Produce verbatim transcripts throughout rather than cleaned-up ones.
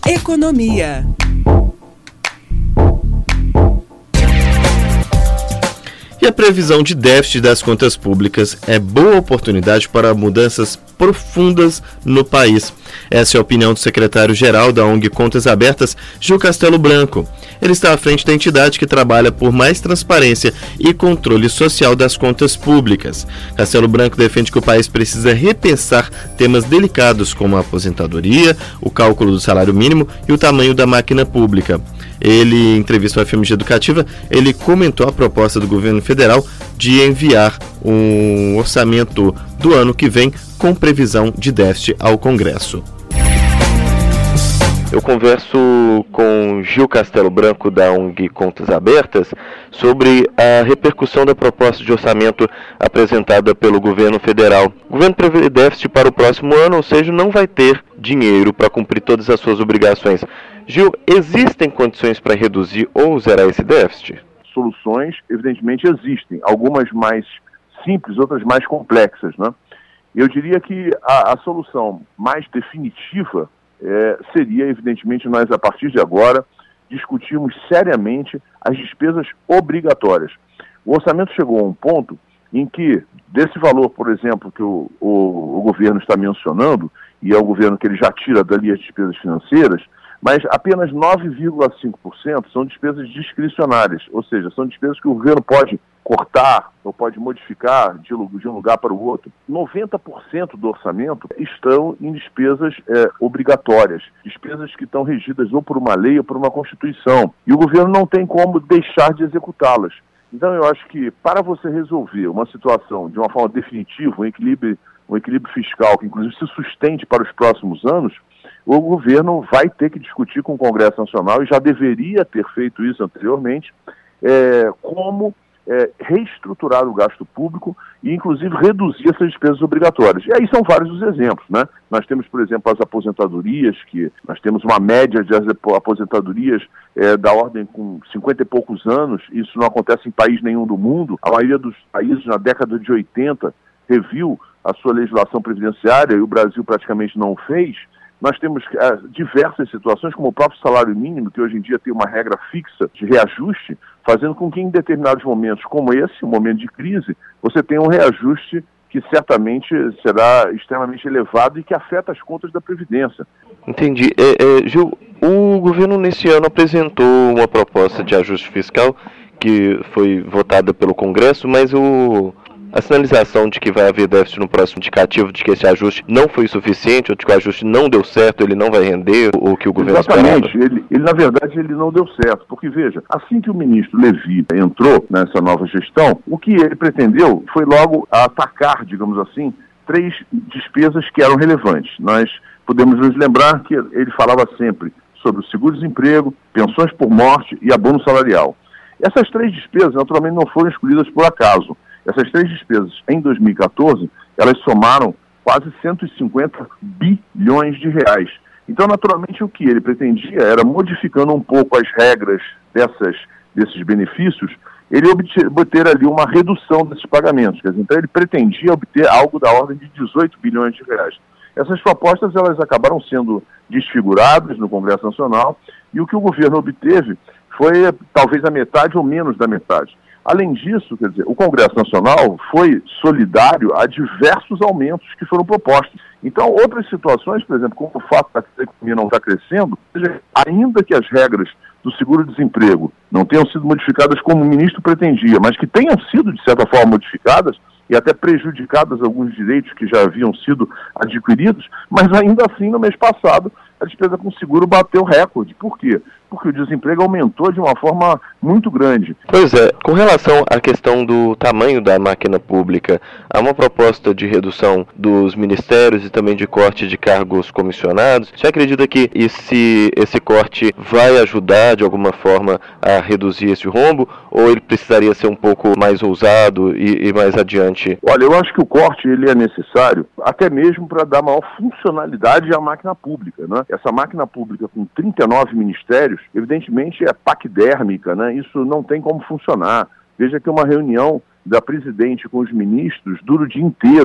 Economia. E a previsão de déficit das contas públicas é boa oportunidade para mudanças profundas no país. Essa é a opinião do secretário-geral da O N G Contas Abertas, Gil Castelo Branco. Ele está à frente da entidade que trabalha por mais transparência e controle social das contas públicas. Castelo Branco defende que o país precisa repensar temas delicados como a aposentadoria, o cálculo do salário mínimo e o tamanho da máquina pública. Ele, em entrevista à F M G Educativa, ele comentou a proposta do governo federal de enviar um orçamento do ano que vem com previsão de déficit ao Congresso. Eu converso com Gil Castelo Branco, da O N G Contas Abertas, sobre a repercussão da proposta de orçamento apresentada pelo governo federal. O governo prevê déficit para o próximo ano, ou seja, não vai ter dinheiro para cumprir todas as suas obrigações. Gil, existem condições para reduzir ou zerar esse déficit? Soluções, evidentemente, existem. Algumas mais simples, outras mais complexas, né? Eu diria que a, a solução mais definitiva é, seria, evidentemente, nós, a partir de agora, discutirmos seriamente as despesas obrigatórias. O orçamento chegou a um ponto em que, desse valor, por exemplo, que o, o, o governo está mencionando, e é o governo que ele já tira dali as despesas financeiras, mas apenas nove vírgula cinco por cento são despesas discricionárias, ou seja, são despesas que o governo pode cortar ou pode modificar de um lugar para o outro. noventa por cento do orçamento estão em despesas é, obrigatórias, despesas que estão regidas ou por uma lei ou por uma Constituição, e o governo não tem como deixar de executá-las. Então eu acho que para você resolver uma situação de uma forma definitiva, um equilíbrio, um equilíbrio fiscal que inclusive se sustente para os próximos anos, o governo vai ter que discutir com o Congresso Nacional, e já deveria ter feito isso anteriormente, é, como é, reestruturar o gasto público e, inclusive, reduzir essas despesas obrigatórias. E aí são vários os exemplos, né? Nós temos, por exemplo, as aposentadorias, que nós temos uma média de aposentadorias é, da ordem com cinquenta e poucos anos, isso não acontece em país nenhum do mundo. A maioria dos países, na década de oitenta, reviu a sua legislação previdenciária, e o Brasil praticamente não o fez. Nós temos é, diversas situações, como o próprio salário mínimo, que hoje em dia tem uma regra fixa de reajuste, fazendo com que em determinados momentos como esse, um momento de crise, você tenha um reajuste que certamente será extremamente elevado e que afeta as contas da Previdência. Entendi. É, é, Gil, o governo nesse ano apresentou uma proposta de ajuste fiscal que foi votada pelo Congresso, mas o... a sinalização de que vai haver déficit no próximo indicativo, de que esse ajuste não foi suficiente, ou de que o ajuste não deu certo, ele não vai render o que o governo Exatamente. esperava? Ele, ele, na verdade, ele não deu certo, porque, veja, assim que o ministro Levi entrou nessa nova gestão, o que ele pretendeu foi logo atacar, digamos assim, três despesas que eram relevantes. Nós podemos nos lembrar que ele falava sempre sobre o seguro-desemprego, pensões por morte e abono salarial. Essas três despesas, naturalmente, não foram escolhidas por acaso. Essas três despesas, em dois mil e catorze, elas somaram quase cento e cinquenta bilhões de reais. Então, naturalmente, o que ele pretendia era, modificando um pouco as regras dessas, desses benefícios, ele obter, obter ali uma redução desses pagamentos. Quer dizer, então, ele pretendia obter algo da ordem de dezoito bilhões de reais. Essas propostas, elas acabaram sendo desfiguradas no Congresso Nacional, e o que o governo obteve foi talvez a metade ou menos da metade. Além disso, quer dizer, o Congresso Nacional foi solidário a diversos aumentos que foram propostos. Então, outras situações, por exemplo, como o fato da economia não estar crescendo, ainda que as regras do seguro-desemprego não tenham sido modificadas como o ministro pretendia, mas que tenham sido, de certa forma, modificadas e até prejudicadas alguns direitos que já haviam sido adquiridos, mas ainda assim, no mês passado, a despesa com seguro bateu recorde. Por quê? Porque o desemprego aumentou de uma forma muito grande. Pois é, com relação à questão do tamanho da máquina pública, há uma proposta de redução dos ministérios e também de corte de cargos comissionados. Você acredita que esse, esse corte vai ajudar de alguma forma a reduzir esse rombo, ou ele precisaria ser um pouco mais ousado e, e mais adiante? Olha, eu acho que o corte ele é necessário até mesmo para dar maior funcionalidade à máquina pública, né? Essa máquina pública com trinta e nove ministérios, evidentemente é paquidérmica, né? Isso não tem como funcionar. Veja que uma reunião da presidente com os ministros dura o dia inteiro.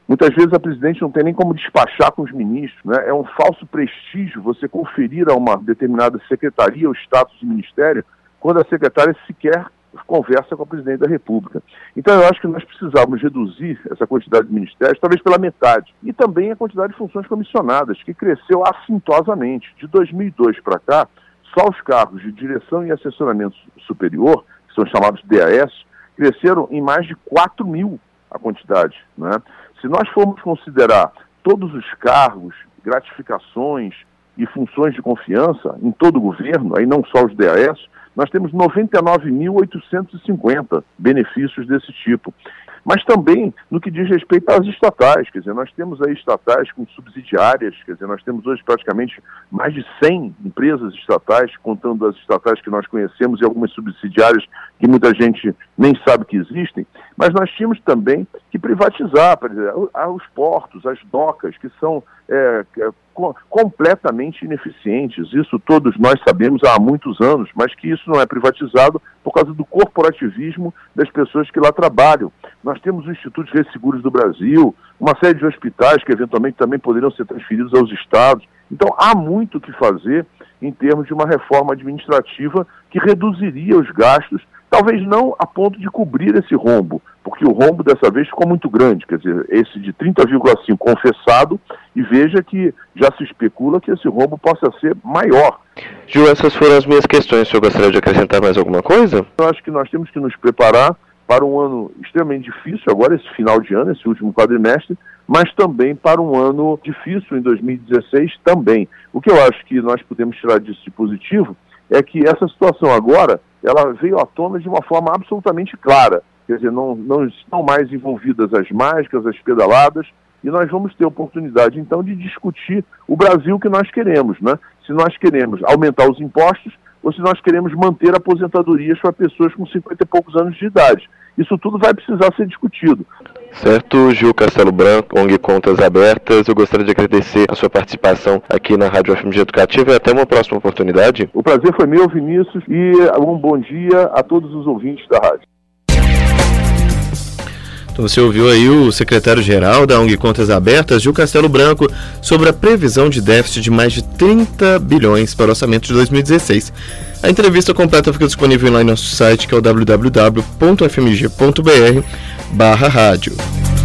Muitas vezes a presidente não tem nem como despachar com os ministros, né? É um falso prestígio você conferir a uma determinada secretaria o status de ministério quando a secretária sequer conversa com a presidente da República. Então eu acho que nós precisávamos reduzir essa quantidade de ministérios, talvez pela metade, e também a quantidade de funções comissionadas, que cresceu assintosamente. De dois mil e dois para cá, só os cargos de direção e assessoramento superior, que são chamados D A S, cresceram em mais de quatro mil a quantidade, né? Se nós formos considerar todos os cargos, gratificações e funções de confiança em todo o governo, aí não só os D A S, nós temos noventa e nove mil oitocentos e cinquenta benefícios desse tipo. Mas também no que diz respeito às estatais, quer dizer, nós temos aí estatais com subsidiárias, quer dizer, nós temos hoje praticamente mais de cem empresas estatais, contando as estatais que nós conhecemos e algumas subsidiárias que muita gente nem sabe que existem, mas nós tínhamos também que privatizar, por exemplo, os portos, as docas, que são é, é, co- completamente ineficientes. Isso todos nós sabemos há muitos anos, mas que isso não é privatizado por causa do corporativismo das pessoas que lá trabalham. Nós temos o Instituto de Resseguros do Brasil, uma série de hospitais que eventualmente também poderiam ser transferidos aos estados. Então há muito o que fazer em termos de uma reforma administrativa que reduziria os gastos, talvez não a ponto de cobrir esse rombo, porque o rombo dessa vez ficou muito grande, quer dizer, esse de trinta vírgula cinco confessado, e veja que já se especula que esse rombo possa ser maior. Gil, essas foram as minhas questões. O senhor gostaria de acrescentar mais alguma coisa? Eu acho que nós temos que nos preparar para um ano extremamente difícil, agora esse final de ano, esse último quadrimestre, mas também para um ano difícil em dois mil e dezesseis também. O que eu acho que nós podemos tirar disso de positivo é que essa situação agora, ela veio à tona de uma forma absolutamente clara. Quer dizer, não, não estão mais envolvidas as mágicas, as pedaladas, e nós vamos ter oportunidade, então, de discutir o Brasil que nós queremos, né? Se nós queremos aumentar os impostos ou se nós queremos manter aposentadorias para pessoas com cinquenta e poucos anos de idade. Isso tudo vai precisar ser discutido. Certo, Gil Castelo Branco, O N G Contas Abertas, eu gostaria de agradecer a sua participação aqui na Rádio F M G Educativa e até uma próxima oportunidade. O prazer foi meu, Vinícius, e um bom dia a todos os ouvintes da rádio. Então você ouviu aí o secretário-geral da O N G Contas Abertas, Gil Castelo Branco, sobre a previsão de déficit de mais de trinta bilhões para o orçamento de dois mil e dezesseis. A entrevista completa fica disponível lá em nosso site, que é o w w w ponto f m g ponto b r barra rádio.